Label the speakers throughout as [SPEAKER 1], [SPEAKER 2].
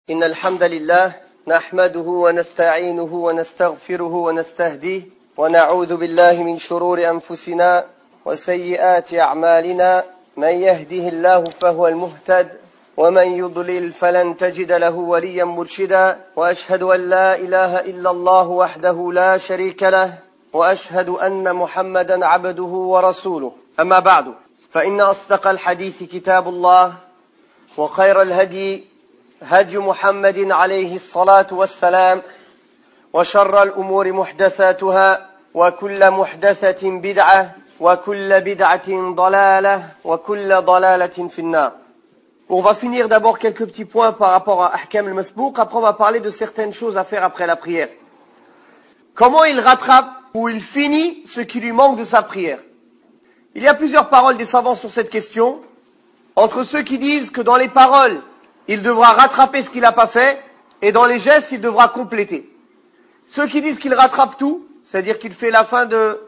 [SPEAKER 1] إن الحمد لله نحمده ونستعينه ونستغفره ونستهديه ونعوذ بالله من شرور أنفسنا وسيئات أعمالنا من يهده الله فهو المهتد ومن يضلل فلن تجد له وليا مرشدا وأشهد أن لا إله إلا الله وحده لا شريك له وأشهد أن محمدا عبده ورسوله أما بعد فإن أصدق الحديث كتاب الله وخير الهدي هدي محمد عليه الصلاة والسلام وشر الأمور محدثاتها وكل محدثة بدعة وكل بدعة ضلالة وكل ضلالة في النار. On va finir d'abord quelques petits points par rapport à Ahkam al-Masbouq. Après on va parler de certaines choses à faire après la prière. Comment il rattrape ou il finit ce qui lui manque de sa prière? Il y a plusieurs paroles des savants sur cette question. Entre ceux qui disent que dans les paroles, il devra rattraper ce qu'il n'a pas fait, et dans les gestes, il devra compléter. Ceux qui disent qu'il rattrape tout, c'est-à-dire qu'il fait la fin de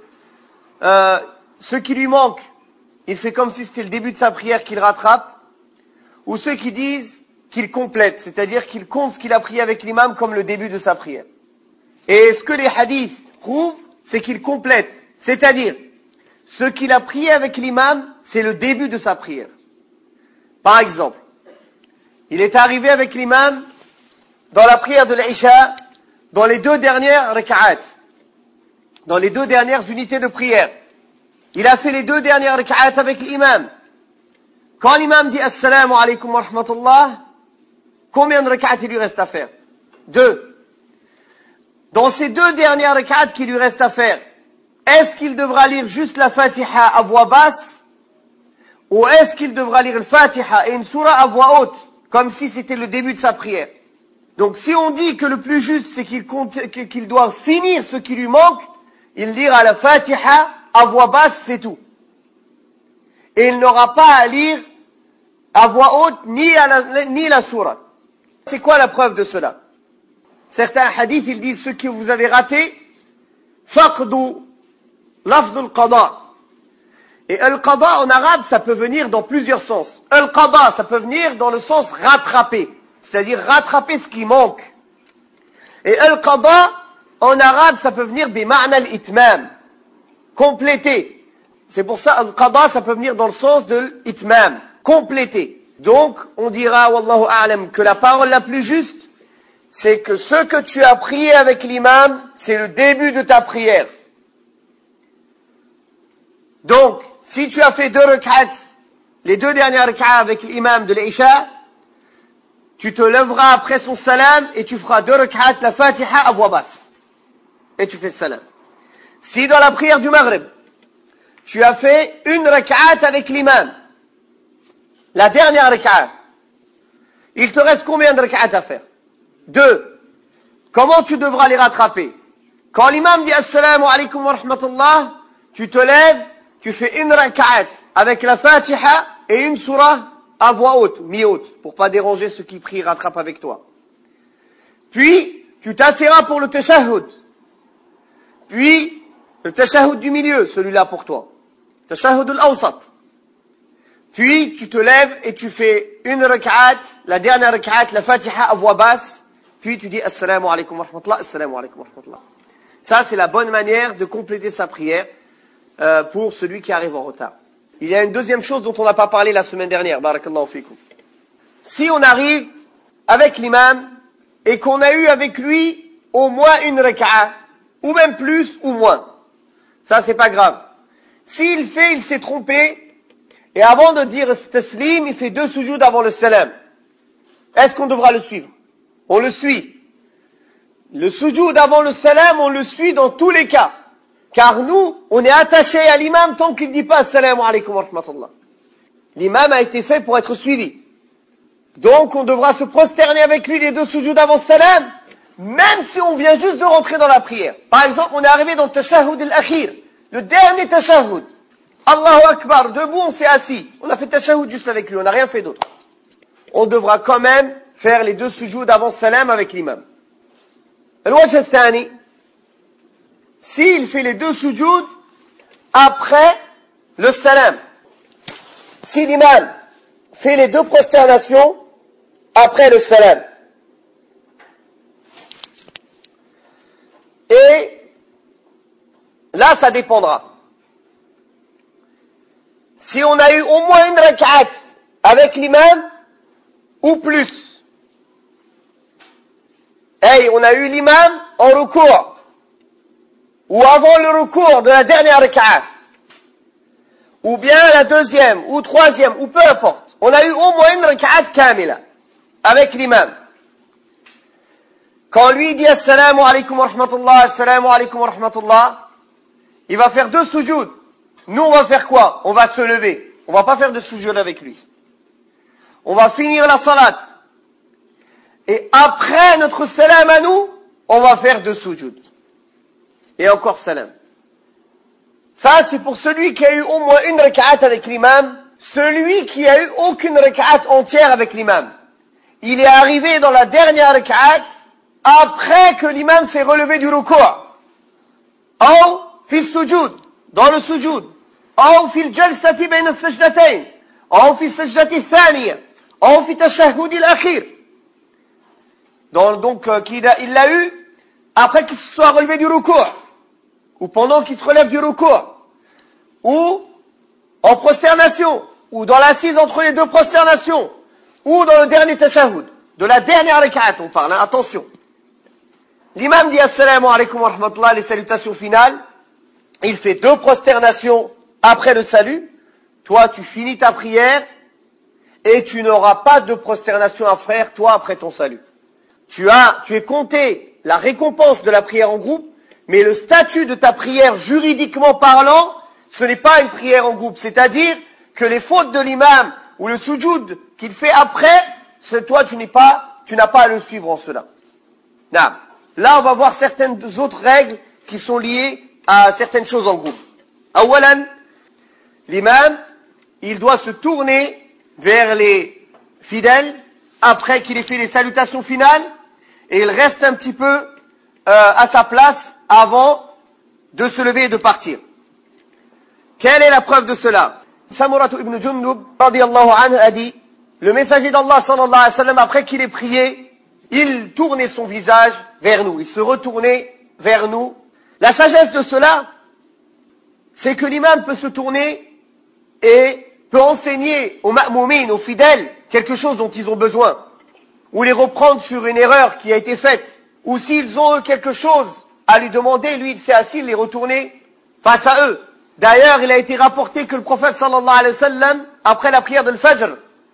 [SPEAKER 1] ce qui lui manque, il fait comme si c'était le début de sa prière qu'il rattrape, ou ceux qui disent qu'il complète, c'est-à-dire qu'il compte ce qu'il a prié avec l'imam comme le début de sa prière. Et ce que les hadiths prouvent, c'est qu'il complète, c'est-à-dire ce qu'il a prié avec l'imam, c'est le début de sa prière. Par exemple, il est arrivé avec l'imam dans la prière de l'Isha, dans les deux dernières rak'at, dans les deux dernières unités de prière. Il a fait les deux dernières rak'at avec l'imam. Quand l'imam dit Assalamu alaikum wa rahmatullah, combien de rak'at il lui reste à faire? 2. Dans ces deux dernières rak'at qu'il lui reste à faire, est-ce qu'il devra lire juste la Fatiha à voix basse, ou est-ce qu'il devra lire le Fatiha et une surah à voix haute, comme si c'était le début de sa prière? Donc si on dit que le plus juste c'est qu'il doit finir ce qui lui manque, il lira la Fatiha à voix basse, c'est tout. Et il n'aura pas à lire à voix haute ni la surah. C'est quoi la preuve de cela? Certains hadiths, ils disent ce que vous avez raté, faqdu lafd al-qada. Et al-qada en arabe, ça peut venir dans plusieurs sens. Al-qada, ça peut venir dans le sens rattraper, c'est-à-dire rattraper ce qui manque. Et al-qada en arabe, ça peut venir bima'na al-itmam, compléter. C'est pour ça al-qada, ça peut venir dans le sens de l'itmam, compléter. Donc, on dira, wallahu a'lam, que la parole la plus juste, c'est que ce que tu as prié avec l'imam, c'est le début de ta prière. Donc, si tu as fait 2 rak'at, les 2 dernières rak'at avec l'imam de l'Isha, tu te lèveras après son salam et tu feras 2 rak'at la Fatiha à voix basse. Et tu fais salam. Si dans la prière du Maghrib, tu as fait 1 rak'at avec l'imam, la dernière rak'at, il te reste combien de rak'at à faire? 2. Comment tu devras les rattraper? Quand l'imam dit Assalamu alaikum wa rahmatullah, tu te lèves, tu fais 1 rak'at avec la Fatiha et une surah à voix haute, mi-haute, pour pas déranger ceux qui prient, rattrape avec toi. Puis, tu t'assiras pour le tashahhud. Puis, le tashahhud du milieu, celui-là pour toi. Tashahhud al-awsat. Puis, tu te lèves et tu fais 1 rak'at, la dernière rak'at, la Fatiha à voix basse. Puis, tu dis Assalamu alaikum wa rahmatullah, Assalamu alaikum wa rahmatullah. Ça, c'est la bonne manière de compléter sa prière pour celui qui arrive en retard. Il y a une deuxième chose dont on n'a pas parlé la semaine dernière. Barakallahu fikum. Si on arrive avec l'imam et qu'on a eu avec lui au moins 1 rak'a, ou même plus ou moins, ça c'est pas grave. S'il s'est trompé, et avant de dire taslim, il fait 2 sujoud avant le salam. Est-ce qu'on devra le suivre? On le suit. Le sujoud avant le salam, on le suit dans tous les cas. Car nous, on est attachés à l'imam tant qu'il ne dit pas Assalamu alaikum wa rahmatullah. L'imam a été fait pour être suivi. Donc, on devra se prosterner avec lui les 2 sujoud avant salam, même si on vient juste de rentrer dans la prière. Par exemple, on est arrivé dans le tashahhud al-akhir, le dernier tashahhud. Allahu Akbar, debout, on s'est assis. On a fait tashahhud juste avec lui, on n'a rien fait d'autre. On devra quand même faire les 2 sujoud avant salam avec l'imam. Al-wajh al-thani, s'il fait les 2 sujoud après le salam, si l'imam fait les 2 prosternations après le salam, Et là, ça dépendra. Si on a eu au moins une rak'at avec l'imam, ou plus. Et on a eu l'imam en recours, ou avant le recours de la dernière rak'at, ou bien la deuxième, ou troisième, ou peu importe. On a eu au moins une rak'at kamila avec l'imam. Quand lui dit assalamu alaikum wa rahmatullah, assalamu alaikum wa rahmatullah, il va faire 2 sujud. Nous, on va faire quoi? On va se lever. On va pas faire de sujud avec lui. On va finir la salat. Et après notre salam à nous, on va faire 2 sujud. Et encore salam. Ça, c'est pour celui qui a eu au moins une rak'at avec l'imam. Celui qui a eu aucune rak'at entière avec l'imam. Il est arrivé dans la dernière rak'at après que l'imam s'est relevé du ruku'. Ou fi sujud, dans le sujud. Ou fi al-jalsati bayna al-sajdatayn. Ou fi al-sajdati al-thaniya. Ou fi tashahhud al-akhir. Donc, il l'a eu après qu'il se soit relevé du ruku'. Ou pendant qu'il se relève du ruku'. Ou en prosternation. Ou dans l'assise entre les 2 prosternations. Ou dans le dernier tashahhud. De la dernière rak'at, on parle, hein, attention. L'imam dit assalamu alaikum wa rahmatullah, les salutations finales. Il fait 2 prosternations après le salut. Toi, tu finis ta prière et tu n'auras pas de prosternation à faire, toi, après ton salut. Tu es compté la récompense de la prière en groupe, mais le statut de ta prière, juridiquement parlant, ce n'est pas une prière en groupe. C'est-à-dire que les fautes de l'imam ou le sujoud qu'il fait après, toi, tu n'as pas à le suivre en cela. Non. Là, on va voir certaines autres règles qui sont liées à certaines choses en groupe. Awalan, l'imam, il doit se tourner vers les fidèles après qu'il ait fait les salutations finales et il reste un petit peu à sa place avant de se lever et de partir. Quelle est la preuve de cela? Samuratu ibn Jundub radiyallahu anhu a dit, le messager d'Allah sallallahu alayhi wa sallam, après qu'il ait prié, il tournait son visage vers nous, il se retournait vers nous. La sagesse de cela, c'est que l'imam peut se tourner et peut enseigner aux ma'moumines, aux fidèles, quelque chose dont ils ont besoin, ou les reprendre sur une erreur qui a été faite, ou s'ils ont quelque chose à lui demander, lui il s'est assis, les retourner face à eux. D'ailleurs, il a été rapporté que le prophète sallallahu alayhi wa sallam, après la prière de l'Fajr,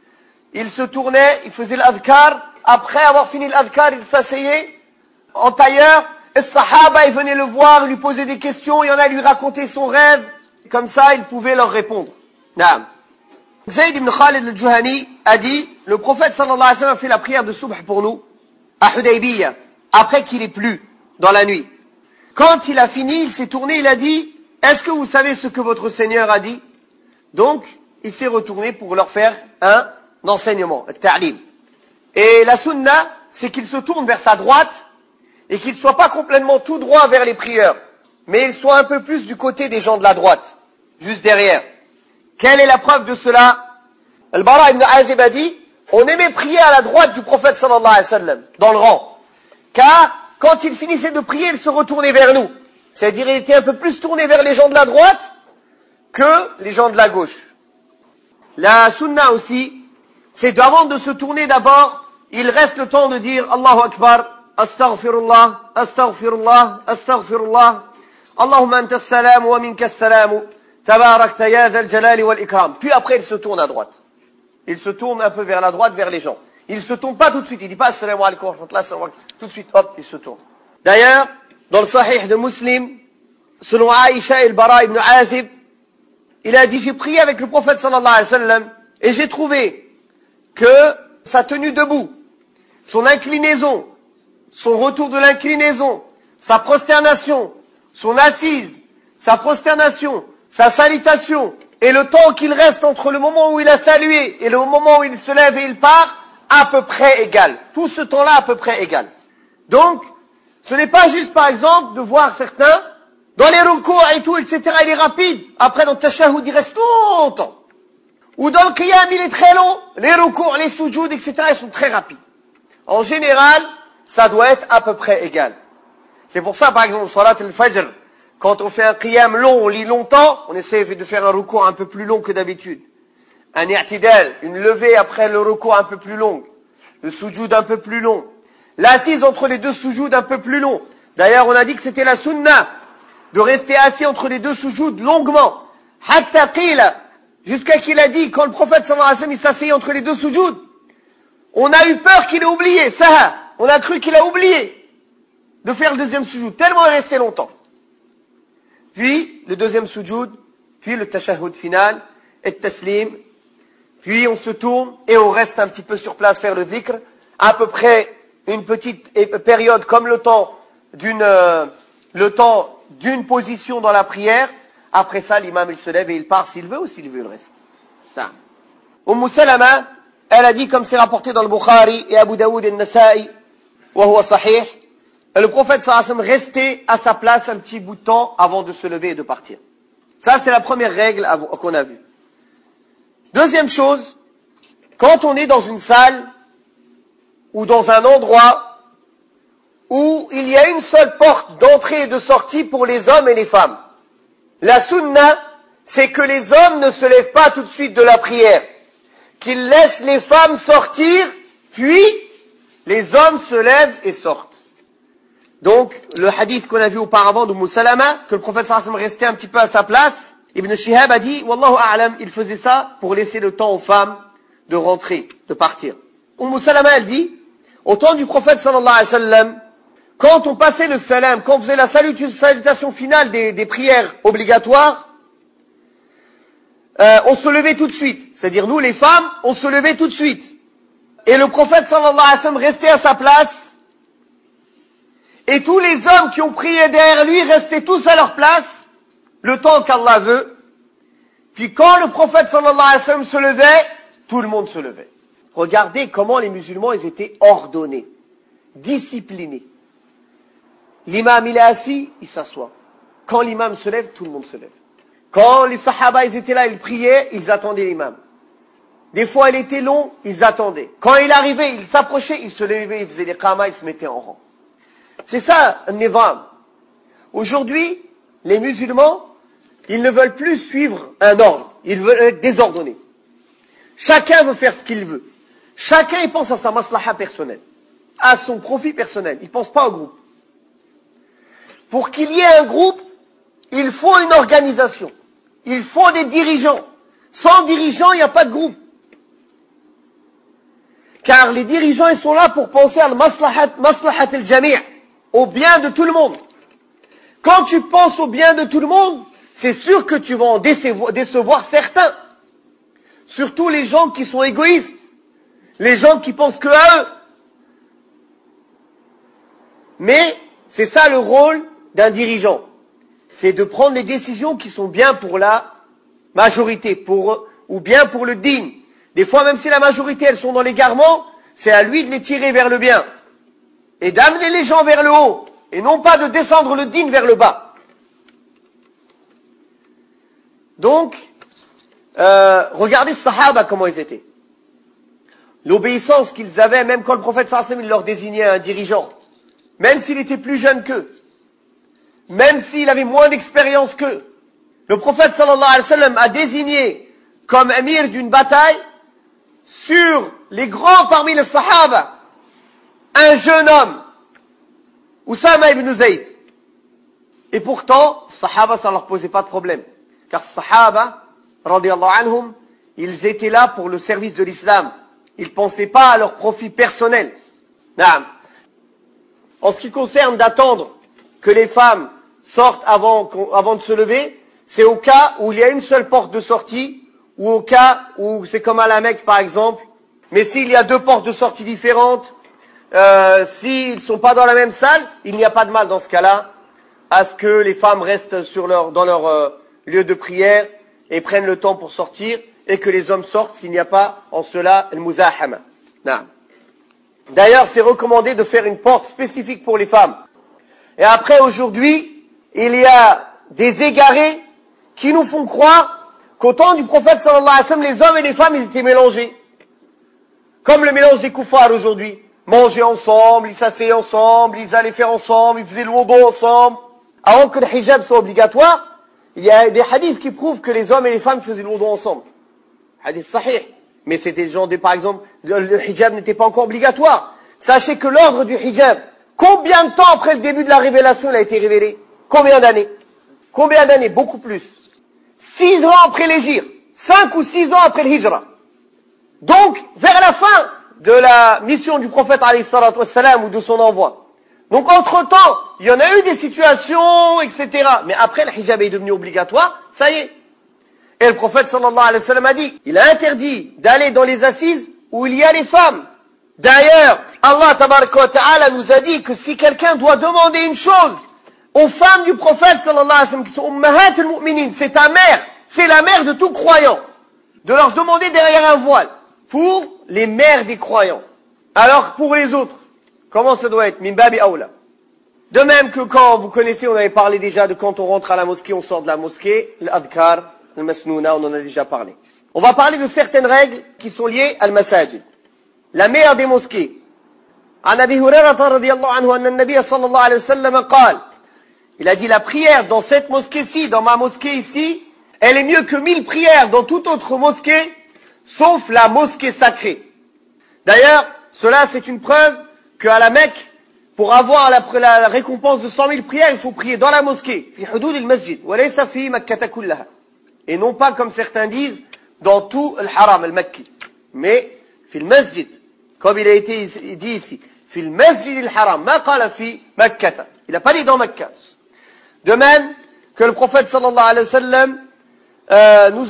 [SPEAKER 1] il se tournait, il faisait l'adhkar, après avoir fini l'adhkar, il s'asseyait en tailleur, et les sahaba, ils venaient le voir, lui poser des questions, il y en a lui raconter son rêve, et comme ça, il pouvait leur répondre. Naam. Zayd ibn Khalid al-Juhani a dit, le prophète sallallahu alayhi wa sallam a fait la prière de Subh pour nous, à Hudaybiyah, après qu'il ait plu, dans la nuit. Quand il a fini, il s'est tourné, il a dit, est-ce que vous savez ce que votre Seigneur a dit? Donc, il s'est retourné pour leur faire un enseignement, un ta'lim. Et la sunna, c'est qu'il se tourne vers sa droite et qu'il ne soit pas complètement tout droit vers les prieurs, mais il soit un peu plus du côté des gens de la droite, juste derrière. Quelle est la preuve de cela? Al-Bara ibn Azib a dit, on aimait prier à la droite du prophète sallallahu alayhi wa sallam, dans le rang. Car, quand il finissait de prier, il se retournait vers nous. C'est-à-dire, il était un peu plus tourné vers les gens de la droite que les gens de la gauche. La sunna aussi, c'est d'avant de se tourner d'abord, il reste le temps de dire Allahu Akbar, Astaghfirullah, Astaghfirullah, Astaghfirullah, Allahumma anta as-salam wa minka as-salam, tabarakta ya dhal jalali wal ikram. Puis après, il se tourne à droite. Il se tourne un peu vers la droite, vers les gens. Il se tourne pas tout de suite, il dit pas assalamu alaikum wa rahmatullah, tout de suite, hop, il se tourne. D'ailleurs, dans le Sahih de Muslim, selon Aïcha et le Bara ibn Azib, il a dit, j'ai prié avec le prophète sallallahu alayhi wa sallam, et j'ai trouvé que sa tenue debout, son inclinaison, son retour de l'inclinaison, sa prosternation, son assise, sa prosternation, sa salutation, et le temps qu'il reste entre le moment où il a salué et le moment où il se lève et il part, à peu près égal. Tout ce temps-là à peu près égal. Donc, ce n'est pas juste, par exemple, de voir certains, dans les recours et tout, etc., il est rapide. Après, dans le tashahhud, il reste longtemps. Ou dans le qiyam, il est très long. Les recours, les sujouds, etc., ils sont très rapides. En général, ça doit être à peu près égal. C'est pour ça, par exemple, salat al-fajr, quand on fait un qiyam long, on lit longtemps, on essaie de faire un recours un peu plus long que d'habitude. Un i'tidal, une levée après le recours un peu plus long. Le sujoud un peu plus long. L'assise entre les deux sujouds un peu plus long. D'ailleurs, on a dit que c'était la sunna de rester assis entre les deux sujouds longuement. Hatta qila, jusqu'à qu'il a dit, quand le prophète sallallahu alayhi wa sallam il s'asseyait entre les deux sujouds, on a eu peur qu'il ait oublié, saha. On a cru qu'il a oublié de faire le deuxième sujoud, tellement il est resté longtemps. Puis, le deuxième sujoud, puis le tashahhud final, et taslim, puis on se tourne et on reste un petit peu sur place faire le dhikr, à peu près une petite période comme le temps d'une position dans la prière. Après ça, l'imam il se lève et il part s'il veut ou s'il veut le reste. Salama, elle a dit, comme c'est rapporté dans le Bukhari et Abu Daoud et Nasa'i, wa huwa sahih, le prophète sallallahu alayhi wa sallam restait à sa place un petit bout de temps avant de se lever et de partir. Ça, c'est la première règle qu'on a vue. Deuxième chose, quand on est dans une salle ou dans un endroit où il y a une seule porte d'entrée et de sortie pour les hommes et les femmes, la sunna, c'est que les hommes ne se lèvent pas tout de suite de la prière, qu'ils laissent les femmes sortir, puis les hommes se lèvent et sortent. Donc, le hadith qu'on a vu auparavant de Salama, que le prophète sallallahu alayhi wa sallam restait un petit peu à sa place, Ibn Shihab a dit, Wallahu a'lam, il faisait ça pour laisser le temps aux femmes de rentrer, de partir. Salama, elle dit, au temps du prophète sallallahu alayhi wa sallam, quand on passait le salam, quand on faisait la salutation finale des prières obligatoires, on se levait tout de suite. C'est-à-dire, nous les femmes, on se levait tout de suite. Et le prophète sallallahu alayhi wa sallam restait à sa place, et tous les hommes qui ont prié derrière lui restaient tous à leur place, le temps qu'Allah veut. Puis quand le prophète sallallahu alayhi wa sallam se levait, tout le monde se levait. Regardez comment les musulmans, ils étaient ordonnés, disciplinés. L'imam, il est assis, il s'assoit. Quand l'imam se lève, tout le monde se lève. Quand les sahaba, ils étaient là, ils priaient, ils attendaient l'imam. Des fois, il était long, ils attendaient. Quand il arrivait, il s'approchait, il se levait, il faisait les qamas, il se mettait en rang. C'est ça, un nizam. Aujourd'hui, les musulmans, ils ne veulent plus suivre un ordre. Ils veulent être désordonnés. Chacun veut faire ce qu'il veut. Chacun, il pense à sa maslaha personnelle, à son profit personnel. Il ne pense pas au groupe. Pour qu'il y ait un groupe, il faut une organisation. Il faut des dirigeants. Sans dirigeants, il n'y a pas de groupe. Car les dirigeants, ils sont là pour penser à maslahat al-jami', au bien de tout le monde. Quand tu penses au bien de tout le monde, c'est sûr que tu vas en décevoir certains. Surtout les gens qui sont égoïstes. Les gens qui pensent que à eux. Mais c'est ça le rôle d'un dirigeant. C'est de prendre les décisions qui sont bien pour la majorité, ou bien pour le din. Des fois, même si la majorité, elles sont dans l'égarement, c'est à lui de les tirer vers le bien. Et d'amener les gens vers le haut. Et non pas de descendre le din vers le bas. Donc, regardez ces sahaba comment ils étaient. L'obéissance qu'ils avaient, même quand le prophète sallallahu alayhi wa sallam, il leur désignait un dirigeant. Même s'il était plus jeune qu'eux. Même s'il avait moins d'expérience qu'eux. Le prophète sallallahu alayhi wa sallam a désigné comme émir d'une bataille, sur les grands parmi les sahaba, un jeune homme, Oussama ibn Zayd. Et pourtant, sahaba, ça ne leur posait pas de problème. Car sahaba, radiyallahu anhum, ils étaient là pour le service de l'islam. Ils ne pensaient pas à leur profit personnel. Naam. En ce qui concerne d'attendre que les femmes sortent avant de se lever, c'est au cas où il y a une seule porte de sortie, ou au cas où c'est comme à la Mecque par exemple. Mais s'il y a deux portes de sortie différentes, s'ils ne sont pas dans la même salle, il n'y a pas de mal dans ce cas-là à ce que les femmes restent dans leur lieu de prière et prennent le temps pour sortir, et que les hommes sortent s'il n'y a pas en cela le muzahama. D'ailleurs, c'est recommandé de faire une porte spécifique pour les femmes. Et après, aujourd'hui, il y a des égarés qui nous font croire qu'au temps du prophète sallallahu alayhi wa sallam, les hommes et les femmes, ils étaient mélangés. Comme le mélange des koufars aujourd'hui. mangeaient ensemble, ils s'asseyaient ensemble, ils allaient faire ensemble, ils faisaient le wudu ensemble. Avant que le hijab soit obligatoire, il y a des hadiths qui prouvent que les hommes et les femmes faisaient le wudu ensemble. Hadith sahih. Mais c'était des gens, par exemple, le hijab n'était pas encore obligatoire. Sachez que l'ordre du hijab, combien de temps après le début de la révélation il a été révélé? Combien d'années? Combien d'années? Beaucoup plus. 6 ans après l'hégire. 5 ou 6 ans après le hijra. Donc, vers la fin de la mission du prophète alayhi salatu wassalam ou de son envoi. Donc, entre-temps, il y en a eu des situations, etc. Mais après, le hijab est devenu obligatoire, ça y est. Et le prophète sallallahu alayhi wa sallam a dit, il a interdit d'aller dans les assises où il y a les femmes. D'ailleurs, Allah tabaraka wa ta'ala nous a dit que si quelqu'un doit demander une chose aux femmes du prophète sallallahu alayhi wa sallam qui sont ummahat al-mu'minin, c'est ta mère, c'est la mère de tout croyant, de leur demander derrière un voile pour les mères des croyants. Alors pour les autres, comment ça doit être? Min babi awla. De même que quand, vous connaissez, on avait parlé déjà de quand on rentre à la mosquée, on sort de la mosquée, l'adhkar, le masnouna, on en a déjà parlé. On va parler de certaines règles qui sont liées à al-masajid. La meilleure des mosquées. عن أبي هريرة رضي الله عنه أن النبي صلى الله عليه وسلم قال, il a dit la prière dans cette mosquée-ci, dans ma mosquée ici, elle est mieux que 1000 prières dans toute autre mosquée, sauf la mosquée sacrée. D'ailleurs, cela c'est une preuve qu'à la Mecque, pour avoir la récompense de 100 000 prières, il faut prier dans la mosquée, fi hudud al-masjid, wa laysa fi makkata kullaha. Et non pas comme certains disent, dans tout le haram, le makki. Mais, fi al-masjid, comme il a été dit ici, fi al-masjid al-haram, ma qala fi makkata. Il n'a pas dit dans Mecca. De même que le prophète sallallahu alayhi wa sallam nous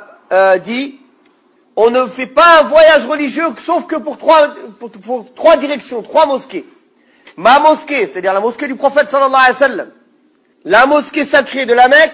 [SPEAKER 1] a dit, on ne fait pas un voyage religieux sauf que pour trois directions, 3 mosquées. Ma mosquée, c'est-à-dire la mosquée du prophète sallallahu alayhi wa sallam, la mosquée sacrée de la Mecque,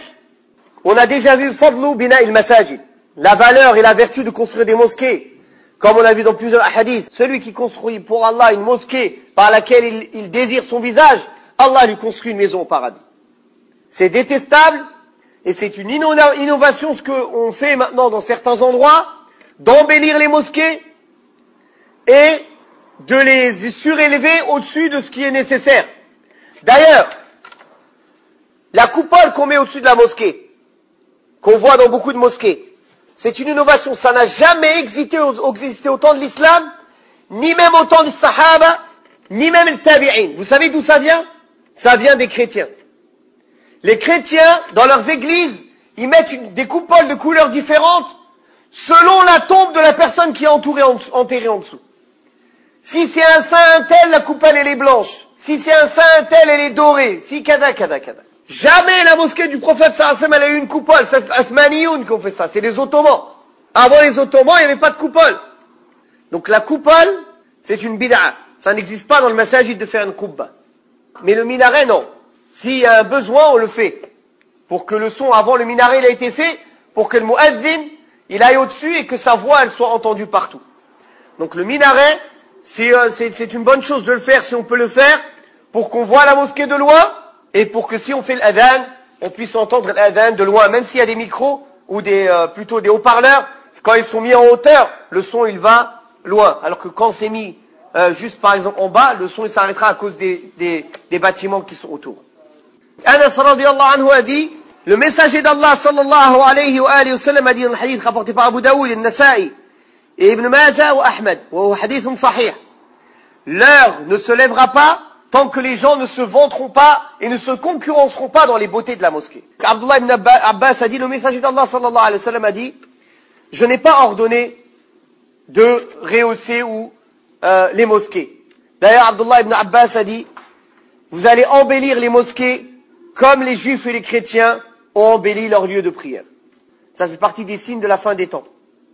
[SPEAKER 1] on a déjà vu fadlu bina il-masajid, la valeur et la vertu de construire des mosquées, comme on a vu dans plusieurs hadiths. Celui qui construit pour Allah une mosquée par laquelle il désire son visage, Allah lui construit une maison au paradis. C'est détestable et c'est une innovation ce qu'on fait maintenant dans certains endroits, d'embellir les mosquées et de les surélever au-dessus de ce qui est nécessaire. D'ailleurs, la coupole qu'on met au-dessus de la mosquée, qu'on voit dans beaucoup de mosquées, c'est une innovation. Ça n'a jamais existé au temps de l'islam, ni même au temps des sahaba, ni même le tabi'in. Vous savez d'où ça vient? Ça vient des chrétiens. Les chrétiens, dans leurs églises, ils mettent des coupoles de couleurs différentes selon la tombe de la personne qui est enterrée en dessous. Si c'est un saint tel, la coupole elle est blanche. Si c'est un saint tel, elle est dorée. Si kada. Jamais la mosquée du prophète sallallahu alayhi wa sallam a eu une coupole. C'est les Othmaniyoun qui ont fait ça. C'est les Ottomans. Avant les Ottomans, il n'y avait pas de coupole. Donc la coupole, c'est une bid'a. Ça n'existe pas dans le masajid de faire une kubba. Mais le minaret, non. S'il y a un besoin, on le fait. Pour que le son, avant le minaret, il a été fait, pour que le mu'adhin, il aille au-dessus et que sa voix, elle soit entendue partout. Donc le minaret, c'est une bonne chose de le faire si on peut le faire, pour qu'on voit la mosquée de loin, et pour que si on fait l'adhan, on puisse entendre l'adhan de loin, même s'il y a des micros, ou plutôt des haut-parleurs, quand ils sont mis en hauteur, le son, il va loin. Alors que quand c'est mis juste par exemple en bas, le son il s'arrêtera à cause des bâtiments qui sont autour. Anas radiyallahu anhu a dit, le messager d'Allah sallallahu alayhi wa alihi wa sallam a dit dans le hadith rapporté par Abu Daoud et Nasa'i et Ibn Majah ou Ahmed, wa hadith sahih. L'heure ne se lèvera pas tant que les gens ne se vanteront pas et ne se concurrenceront pas dans les beautés de la mosquée. Abdullah ibn Abbas a dit, le messager d'Allah sallallahu alayhi wa sallam a dit, je n'ai pas ordonné de rehausser les mosquées. D'ailleurs, Abdullah ibn Abbas a dit, vous allez embellir les mosquées comme les juifs et les chrétiens ont embelli leur lieu de prière. Ça fait partie des signes de la fin des temps.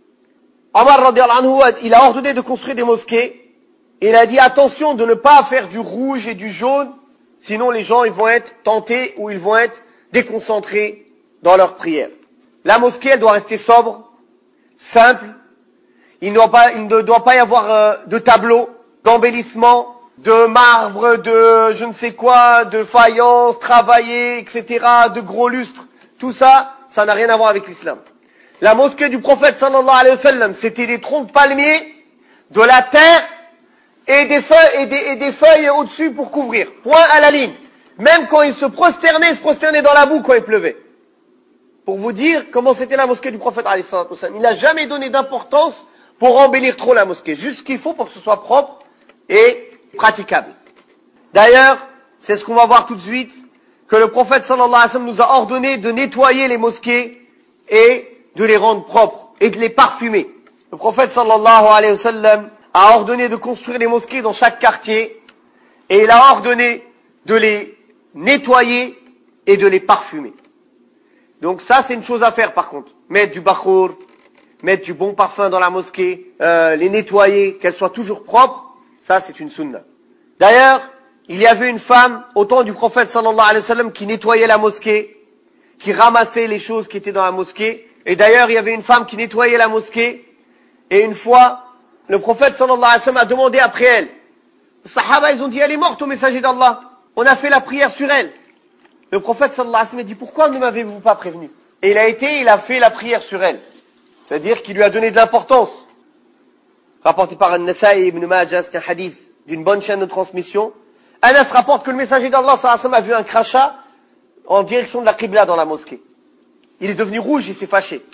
[SPEAKER 1] Omar radiyallahu anhu, il a ordonné de construire des mosquées et il a dit attention de ne pas faire du rouge et du jaune, sinon les gens ils vont être tentés ou ils vont être déconcentrés dans leur prière. La mosquée, elle doit rester sobre, simple. Il ne doit pas y avoir de tableaux, d'embellissement, de marbre, de je ne sais quoi, de faïence, travaillée, etc., de gros lustres. Tout ça, ça n'a rien à voir avec l'islam. La mosquée du prophète sallallahu alayhi wa sallam, c'était des troncs de palmiers, de la terre et des feuilles au-dessus pour couvrir. Point à la ligne. Même quand il se prosternait dans la boue quand il pleuvait. Pour vous dire comment c'était la mosquée du prophète alayhi salatu wassalam. Il n'a jamais donné d'importance pour embellir trop la mosquée. Juste ce qu'il faut pour que ce soit propre et praticable. D'ailleurs, c'est ce qu'on va voir tout de suite, que le prophète sallallahu alayhi wa sallam nous a ordonné de nettoyer les mosquées et de les rendre propres et de les parfumer. Le prophète sallallahu alayhi wa sallam a ordonné de construire les mosquées dans chaque quartier et il a ordonné de les nettoyer et de les parfumer. Donc ça, c'est une chose à faire par contre. Mettre du bakhour, mettre du bon parfum dans la mosquée, les nettoyer, qu'elles soient toujours propres, ça c'est une sunna. D'ailleurs, il y avait une femme au temps du prophète sallallahu alayhi wa sallam qui nettoyait la mosquée, qui ramassait les choses qui étaient dans la mosquée. Et d'ailleurs, il y avait une femme qui nettoyait la mosquée. Et une fois, le prophète sallallahu alayhi wa sallam a demandé après elle. Les sahaba, ils ont dit, elle est morte au messager d'Allah. On a fait la prière sur elle. Le prophète sallallahu alayhi wa sallam a dit, pourquoi ne m'avez-vous pas prévenu? Et il a fait la prière sur elle. C'est-à-dire qu'il lui a donné de l'importance. Rapporté par An-Nasa'i ibn Majah, c'est un hadith d'une bonne chaîne de transmission. Anas rapporte que le messager d'Allah sallallahu alayhi wa sallam a vu un crachat en direction de la Qibla dans la mosquée. Il est devenu rouge, il s'est fâché.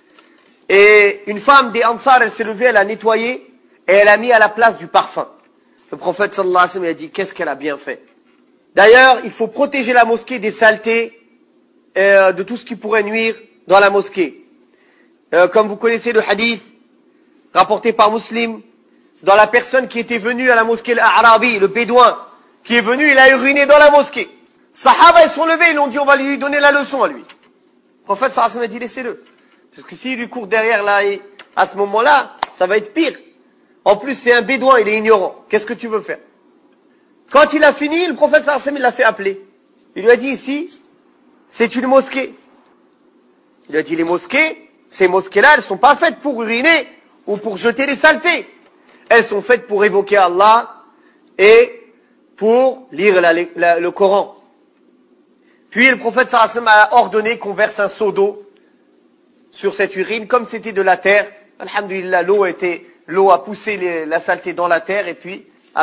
[SPEAKER 1] Et une femme des Ansar, elle s'est levée, elle a nettoyé et elle a mis à la place du parfum. Le prophète sallallahu alayhi wa sallam a dit, qu'est-ce qu'elle a bien fait. D'ailleurs, il faut protéger la mosquée des saletés et de tout ce qui pourrait nuire dans la mosquée. Comme vous connaissez le hadith rapporté par Muslim, dans la personne qui était venue à la mosquée, l'Arabi, le bédouin, qui est venu, il a uriné dans la mosquée. Sahaba, ils sont levés, ils ont dit, on va lui donner la leçon à lui. Le prophète sallallahu alayhi wa sallam a dit, laissez-le. Parce que s'il lui court derrière là, et à ce moment-là, ça va être pire. En plus, c'est un bédouin, il est ignorant. Qu'est-ce que tu veux faire? Quand il a fini, le prophète sallallahu alayhi wa sallam, il l'a fait appeler. Il lui a dit, ici, c'est une mosquée. Il a dit, les mosquées, ces mosquées-là, elles sont pas faites pour uriner ou pour jeter les saletés. Elles sont faites pour évoquer Allah et pour lire le Coran. Puis le prophète sallallahu alayhi wa sallam a ordonné qu'on verse un seau d'eau sur cette urine, comme c'était de la terre. Alhamdulillah, l'eau a poussé la saleté dans la terre, et puis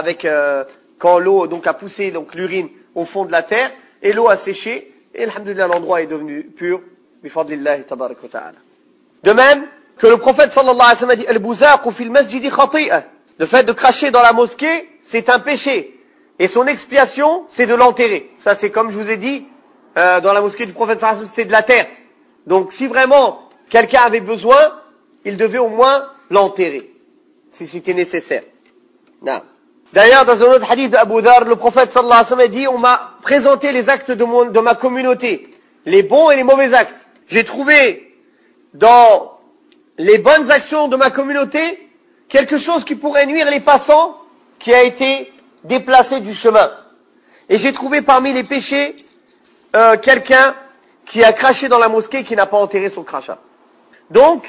[SPEAKER 1] quand l'eau donc a poussé donc l'urine au fond de la terre, et l'eau a séché, et alhamdulillah, l'endroit est devenu pur. Bifadlillahi tabarak wa ta'ala. De même que le prophète sallallahu alayhi wa sallam a dit, al-buzaqu fil masjidi khati'ah. Le fait de cracher dans la mosquée, c'est un péché. Et son expiation, c'est de l'enterrer. Ça, c'est comme je vous ai dit, dans la mosquée du prophète sallallahu alayhi wa sallam, c'était de la terre. Donc, si vraiment quelqu'un avait besoin, il devait au moins l'enterrer, si c'était nécessaire. Non. D'ailleurs, dans un autre hadith d'Abu Dhar, le prophète sallallahu alayhi wa sallam a dit, on m'a présenté les actes de ma communauté, les bons et les mauvais actes. J'ai trouvé dans les bonnes actions de ma communauté quelque chose qui pourrait nuire les passants, qui a été déplacé du chemin. Et j'ai trouvé parmi les péchés quelqu'un qui a craché dans la mosquée et qui n'a pas enterré son crachat. Donc,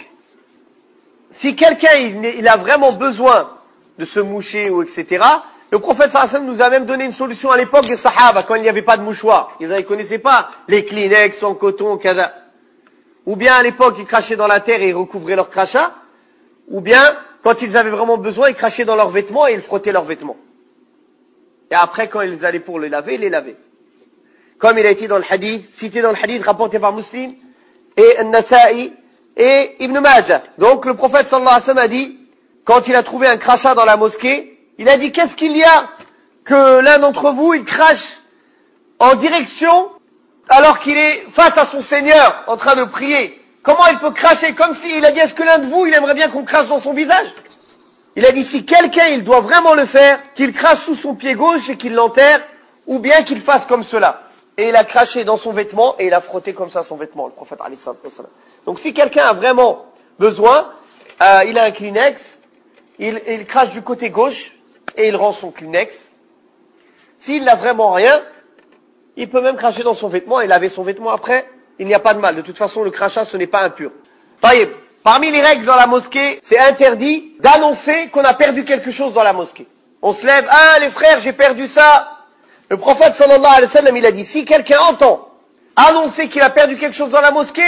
[SPEAKER 1] si quelqu'un il a vraiment besoin de se moucher ou etc., le prophète sallallahu alayhi wa sallam nous a même donné une solution à l'époque des Sahaba, quand il n'y avait pas de mouchoir. Ils ne connaissaient pas les Kleenex en coton, kaza. Ou bien à l'époque, ils crachaient dans la terre et ils recouvraient leur crachat. Ou bien, quand ils avaient vraiment besoin, ils crachaient dans leurs vêtements et ils frottaient leurs vêtements. Et après, quand ils allaient pour les laver, ils les lavaient. Comme il a été dans le hadith, cité dans le hadith rapporté par Muslim, et An-Nasa'i, et Ibn Majah. Donc le prophète sallallahu alayhi wa sallam a dit, quand il a trouvé un crachat dans la mosquée, il a dit, qu'est-ce qu'il y a que l'un d'entre vous, il crache en direction, alors qu'il est face à son Seigneur, en train de prier. Comment il peut cracher? Comme s'il a dit, est-ce que l'un de vous, il aimerait bien qu'on crache dans son visage? Il a dit, si quelqu'un, il doit vraiment le faire, qu'il crache sous son pied gauche et qu'il l'enterre, ou bien qu'il fasse comme cela. Et il a craché dans son vêtement, et il a frotté comme ça son vêtement, le prophète alayhi salam. Donc si quelqu'un a vraiment besoin, il a un Kleenex, il crache du côté gauche, et il rend son Kleenex. S'il n'a vraiment rien, il peut même cracher dans son vêtement et laver son vêtement après, il n'y a pas de mal. De toute façon, le crachat, ce n'est pas impur. Taïb. Parmi les règles dans la mosquée, c'est interdit d'annoncer qu'on a perdu quelque chose dans la mosquée. On se lève, les frères, j'ai perdu ça. Le prophète sallallahu alayhi wa sallam, il a dit, si quelqu'un entend annoncer qu'il a perdu quelque chose dans la mosquée,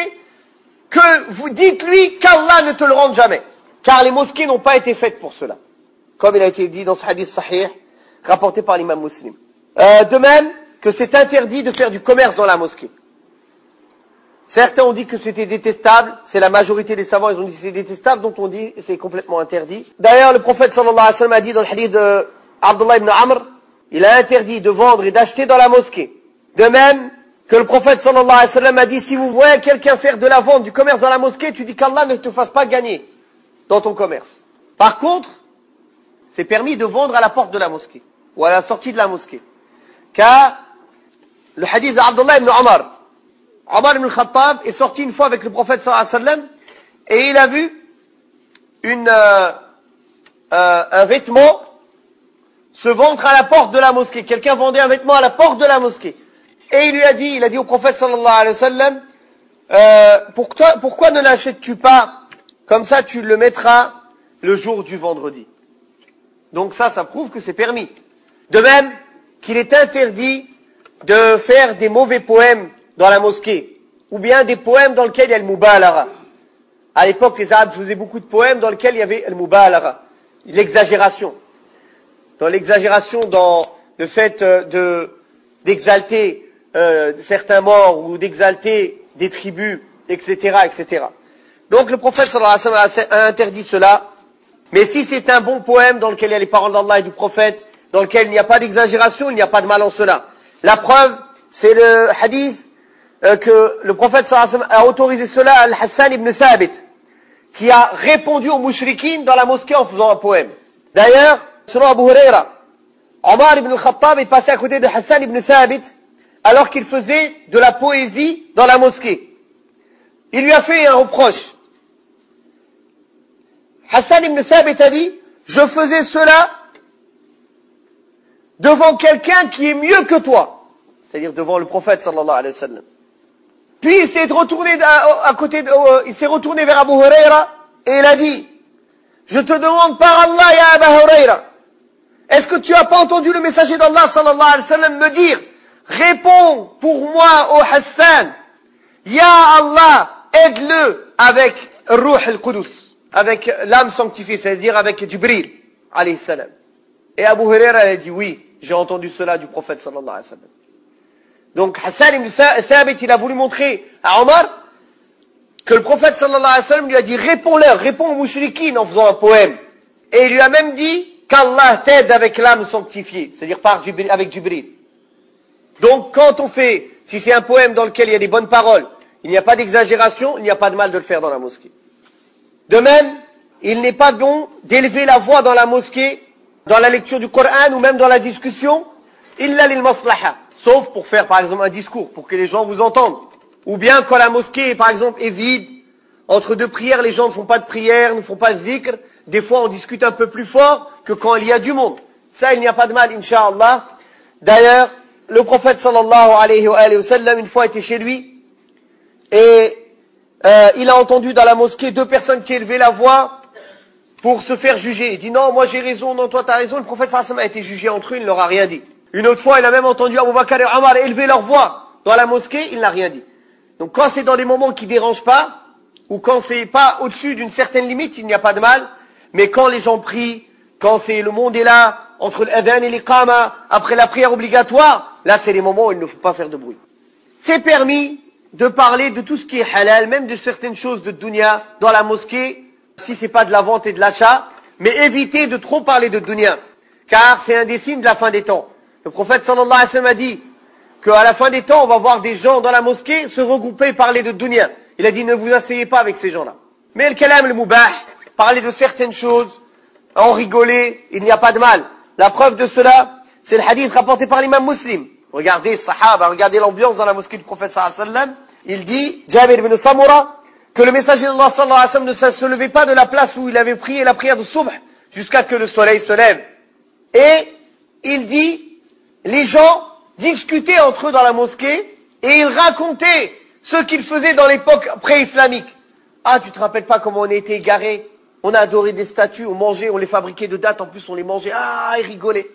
[SPEAKER 1] que vous dites-lui qu'Allah ne te le rende jamais. Car les mosquées n'ont pas été faites pour cela. comme il a été dit dans ce hadith sahih, rapporté par l'imam Muslim. De même que c'est interdit de faire du commerce dans la mosquée. Certains ont dit que c'était détestable, c'est la majorité des savants, ils ont dit que c'est détestable, donc on dit que c'est complètement interdit. D'ailleurs, le prophète sallallahu alayhi wa sallam a dit dans le hadith de Abdullah ibn Amr, il a interdit de vendre et d'acheter dans la mosquée. De même que le prophète sallallahu alayhi wa sallam a dit, si vous voyez quelqu'un faire de la vente, du commerce dans la mosquée, tu dis qu'Allah ne te fasse pas gagner dans ton commerce. Par contre, c'est permis de vendre à la porte de la mosquée, ou à la sortie de la mosquée. Car, le hadith d'Abdullah ibn Omar ibn al-Khattab est sorti une fois avec le prophète sallallahu alayhi wa sallam, et il a vu un vêtement se vendre à la porte de la mosquée. Quelqu'un vendait un vêtement à la porte de la mosquée. Et il a dit au prophète sallallahu alayhi wa sallam, pourquoi ne l'achètes-tu pas? Comme ça, tu le mettras le jour du vendredi. Donc ça prouve que c'est permis. De même qu'il est interdit de faire des mauvais poèmes dans la mosquée, ou bien des poèmes dans lesquels il y a le mubalara. À l'époque, les Arabes faisaient beaucoup de poèmes dans lesquels il y avait le mubalara, l'exagération. Dans l'exagération, dans le fait d'exalter certains morts, ou d'exalter des tribus, etc., etc. Donc le prophète sallallahu alayhi wa sallam a interdit cela. Mais si c'est un bon poème dans lequel il y a les paroles d'Allah et du prophète, dans lequel il n'y a pas d'exagération, il n'y a pas de mal en cela. La preuve, c'est le hadith que le prophète sallallahu alayhi wa sallam a autorisé cela à Al-Hassan ibn Thabit, qui a répondu aux mouchriquines dans la mosquée en faisant un poème. D'ailleurs, selon Abu Huraira, Omar ibn al-Khattab est passé à côté de Hassan ibn Thabit alors qu'il faisait de la poésie dans la mosquée. Il lui a fait un reproche. Hassan ibn Thabit a dit, je faisais cela devant quelqu'un qui est mieux que toi. C'est-à-dire devant le prophète sallallahu alayhi wa sallam. Puis il s'est retourné il s'est retourné vers Abu Huraira et il a dit, je te demande par Allah, ya Abu Huraira, est-ce que tu n'as pas entendu le messager d'Allah sallallahu alayhi wa sallam me dire, réponds pour moi au Hassan, ya Allah, aide-le avec Ruh al-Qudus, avec l'âme sanctifiée, c'est-à-dire avec Jibril alayhi salam. Et Abu Huraira a dit, oui, j'ai entendu cela du prophète sallallahu alayhi wa sallam. Donc Hassan ibn Thabit, il a voulu montrer à Omar que le prophète sallallahu alayhi wa sallam lui a dit, réponds aux mouchriquines en faisant un poème. Et il lui a même dit qu'Allah t'aide avec l'âme sanctifiée, c'est-à-dire avec Jibril. Donc quand on fait, si c'est un poème dans lequel il y a des bonnes paroles, il n'y a pas d'exagération, il n'y a pas de mal de le faire dans la mosquée. De même, il n'est pas bon d'élever la voix dans la mosquée, dans la lecture du Coran ou même dans la discussion, illa lil maslaha, sauf pour faire par exemple un discours, pour que les gens vous entendent. Ou bien quand la mosquée par exemple est vide, entre deux prières les gens ne font pas de prière, ne font pas de dhikr, des fois on discute un peu plus fort que quand il y a du monde. Ça il n'y a pas de mal, incha'Allah. D'ailleurs, le prophète sallallahu alayhi wa sallam une fois était chez lui, et il a entendu dans la mosquée deux personnes qui élevaient la voix pour se faire juger. Il dit non, moi j'ai raison, non, toi t'as raison. Le prophète sallallahu alayhi wa sallam a été jugé entre eux, il ne leur a rien dit. Une autre fois, il a même entendu Abu Bakr et Omar élever leur voix dans la mosquée, il n'a rien dit. Donc quand c'est dans des moments qui ne dérangent pas, ou quand c'est pas au-dessus d'une certaine limite, il n'y a pas de mal. Mais quand les gens prient, quand le monde est là, entre l'adhan et l'iqama, après la prière obligatoire, là c'est les moments où il ne faut pas faire de bruit. C'est permis de parler de tout ce qui est halal, même de certaines choses de dunya dans la mosquée, si c'est pas de la vente et de l'achat, mais éviter de trop parler de dunya, car c'est un des signes de la fin des temps. Le prophète sallallahu alayhi wa sallam a dit qu'à la fin des temps, on va voir des gens dans la mosquée se regrouper et parler de dunya. Il a dit ne vous asseyez pas avec ces gens-là. Mais le kalam, le mubah, parler de certaines choses, en rigoler, il n'y a pas de mal. La preuve de cela, c'est le hadith rapporté par l'imam Muslim. Regardez sahaba, regardez l'ambiance dans la mosquée du prophète sallallahu alayhi wa sallam. Il dit, Jabir ibn Samura, que le messager d'Allah sallallahu alayhi wa sallam ne se levait pas de la place où il avait prié la prière de Subh jusqu'à que le soleil se lève. Et il dit, les gens discutaient entre eux dans la mosquée et ils racontaient ce qu'ils faisaient dans l'époque pré-islamique. Ah, tu te rappelles pas comment on a été égarés? On a adoré des statues, on mangeait, on les fabriquait de dattes, en plus on les mangeait. Ah, ils rigolaient.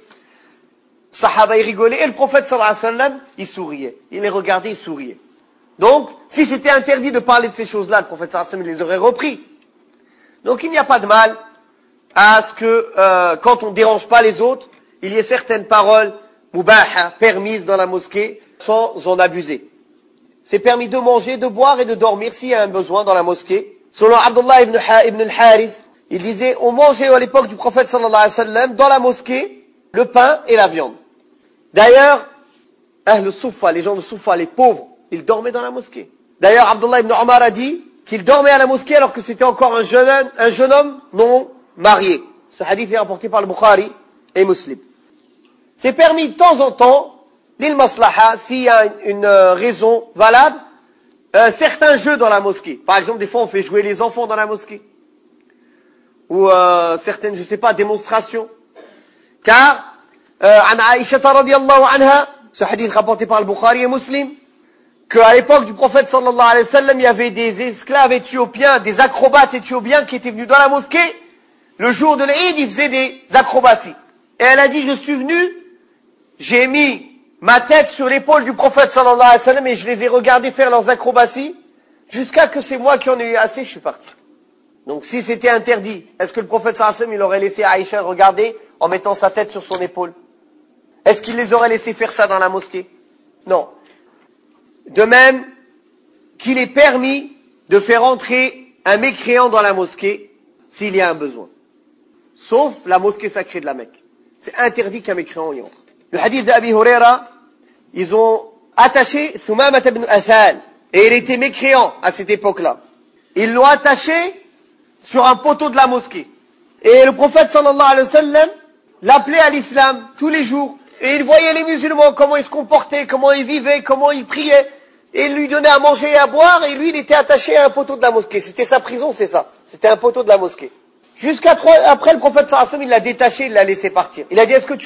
[SPEAKER 1] Sahaba, ils rigolaient. Et le prophète sallallahu alayhi wa sallam, il souriait. Il les regardait, il souriait. Donc, si c'était interdit de parler de ces choses-là, le prophète sallallahu alayhi wa sallam les aurait repris. Donc, il n'y a pas de mal à ce que quand on ne dérange pas les autres, il y ait certaines paroles mubaha, permises dans la mosquée, sans en abuser. C'est permis de manger, de boire et de dormir s'il y a un besoin dans la mosquée. Selon Abdullah ibn al-Harith, il disait, on mangeait à l'époque du prophète sallallahu alayhi wa sallam, dans la mosquée, le pain et la viande. D'ailleurs, Ahl Soufa, les gens de Soufa, les pauvres, ils dormaient dans la mosquée. D'ailleurs, Abdullah ibn Omar a dit qu'il dormait à la mosquée alors que c'était encore un jeune homme non marié. Ce hadith est rapporté par le Bukhari et Muslim. C'est permis de temps en temps, lil maslaha, s'il y a une raison valable, certains jeux dans la mosquée. Par exemple, des fois on fait jouer les enfants dans la mosquée. Ou certaines, je sais pas, démonstrations. Car, an Aïcha radiyallahu anha, ce hadith rapporté par le Bukhari et Muslim, qu'à l'époque du prophète sallallahu alayhi wa sallam, il y avait des esclaves éthiopiens, des acrobates éthiopiens qui étaient venus dans la mosquée. Le jour de l'Eid, ils faisaient des acrobaties. Et elle a dit, je suis venue, j'ai mis ma tête sur l'épaule du prophète sallallahu alayhi wa sallam et je les ai regardés faire leurs acrobaties jusqu'à que c'est moi qui en ai eu assez, je suis parti. Donc si c'était interdit, est-ce que le prophète sallallahu alayhi wa sallam, il aurait laissé Aïcha regarder en mettant sa tête sur son épaule? Est-ce qu'il les aurait laissés faire ça dans la mosquée? Non. De même qu'il est permis de faire entrer un mécréant dans la mosquée s'il y a un besoin. Sauf la mosquée sacrée de la Mecque. C'est interdit qu'un mécréant y entre. Le hadith d'Abi Huraira, ils ont attaché Sumamah ibn Athal, et il était mécréant à cette époque-là. Ils l'ont attaché sur un poteau de la mosquée. Et le prophète sallallahu alayhi wa sallam l'appelait à l'islam tous les jours. Et il voyait les musulmans, comment ils se comportaient, comment ils vivaient, comment ils priaient. Et il lui donnait à manger et à boire, et lui, il était attaché à un poteau de la mosquée. C'était sa prison, c'est ça. C'était un poteau de la mosquée. Après, le prophète sallallahu alayhi wa sallam, il l'a détaché, il l'a laissé partir. Il a dit, est-ce que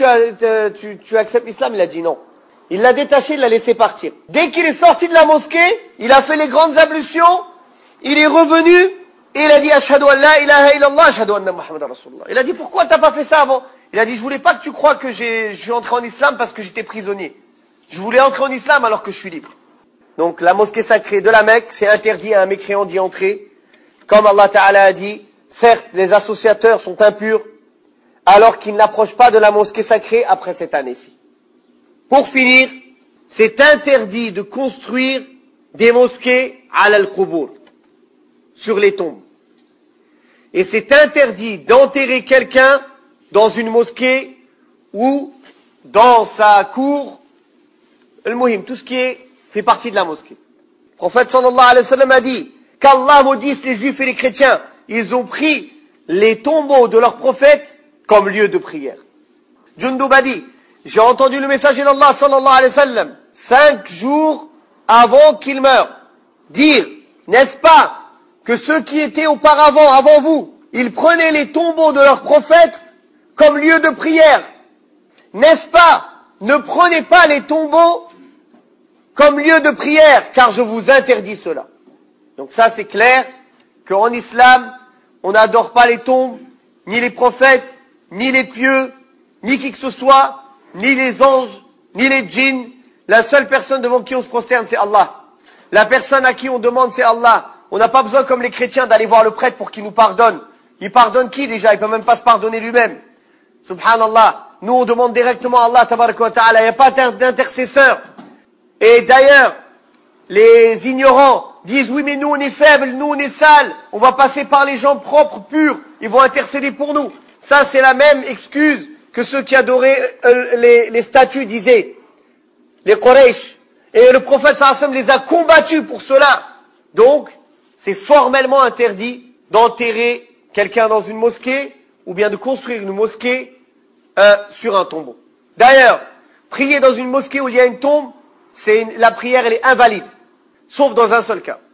[SPEAKER 1] tu acceptes l'islam? Il a dit non. Il l'a détaché, il l'a laissé partir. Dès qu'il est sorti de la mosquée, il a fait les grandes ablutions, il est revenu, et il a dit, ashhadu an la ilaha illallah, ashhadu anna Muhammadan Rasulullah. Il a dit, pourquoi t'as pas fait ça avant? Il a dit, je voulais pas que tu crois que je suis entré en islam parce que j'étais prisonnier. Je voulais entrer en islam alors que je suis libre. Donc, la mosquée sacrée de la Mecque, c'est interdit à un mécréant d'y entrer. Comme Allah Ta'ala a dit, certes, les associateurs sont impurs, alors qu'ils n'approchent pas de la mosquée sacrée après cette année-ci. Pour finir, c'est interdit de construire des mosquées al-qubur, sur les tombes. Et c'est interdit d'enterrer quelqu'un dans une mosquée ou dans sa cour, al-muhim, tout ce qui fait partie de la mosquée. Le prophète sallallahu alayhi wa sallam a dit qu'Allah maudisse les juifs et les chrétiens. Ils ont pris les tombeaux de leurs prophètes comme lieu de prière. Jundub a dit, j'ai entendu le messager d'Allah sallallahu alayhi wa sallam 5 jours avant qu'il meure dire, n'est-ce pas que ceux qui étaient auparavant, avant vous, ils prenaient les tombeaux de leurs prophètes comme lieu de prière. N'est-ce pas? Ne prenez pas les tombeaux comme lieu de prière, car je vous interdis cela. Donc ça c'est clair qu'en islam, on n'adore pas les tombes, ni les prophètes, ni les pieux, ni qui que ce soit, ni les anges, ni les djinns. La seule personne devant qui on se prosterne, c'est Allah. La personne à qui on demande, c'est Allah. On n'a pas besoin, comme les chrétiens, d'aller voir le prêtre pour qu'il nous pardonne. Il pardonne qui déjà? Il peut même pas se pardonner lui-même. Subhanallah. Nous, on demande directement à Allah, tabaraka wa ta'ala. Il n'y a pas d'intercesseur. Et d'ailleurs, les ignorants disent, oui, mais nous, on est faibles, nous, on est sales. On va passer par les gens propres, purs. Ils vont intercéder pour nous. Ça, c'est la même excuse que ceux qui adoraient les statues disaient. Les Quraysh. Et le prophète sallallahu alayhi wa sallam les a combattus pour cela. Donc, c'est formellement interdit d'enterrer quelqu'un dans une mosquée ou bien de construire une mosquée sur un tombeau. D'ailleurs, prier dans une mosquée où il y a une tombe, la prière elle est invalide, sauf dans un seul cas.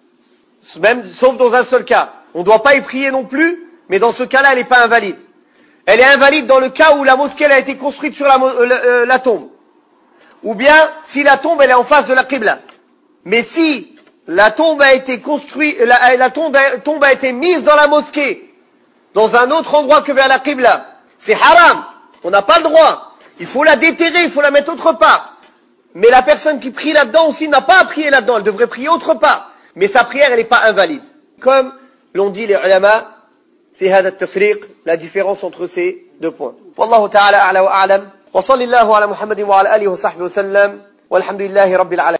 [SPEAKER 1] Sauf dans un seul cas. On ne doit pas y prier non plus, mais dans ce cas-là, elle n'est pas invalide. Elle est invalide dans le cas où la mosquée elle a été construite sur la tombe. Ou bien si la tombe elle est en face de la Qibla. Mais si la tombe a été construite, la tombe a été mise dans la mosquée, dans un autre endroit que vers la Qibla, c'est haram. On n'a pas le droit. Il faut la déterrer, il faut la mettre autre part. Mais la personne qui prie là-dedans aussi n'a pas à prier là-dedans, elle devrait prier autre part. Mais sa prière, elle n'est pas invalide. Comme l'ont dit les ulama, في هذا التفريق la différence entre ces deux points. والله تعالى أعلى وأعلم وصلى الله على محمد وعلى آله وصحبه وسلم والحمد لله رب العالمين.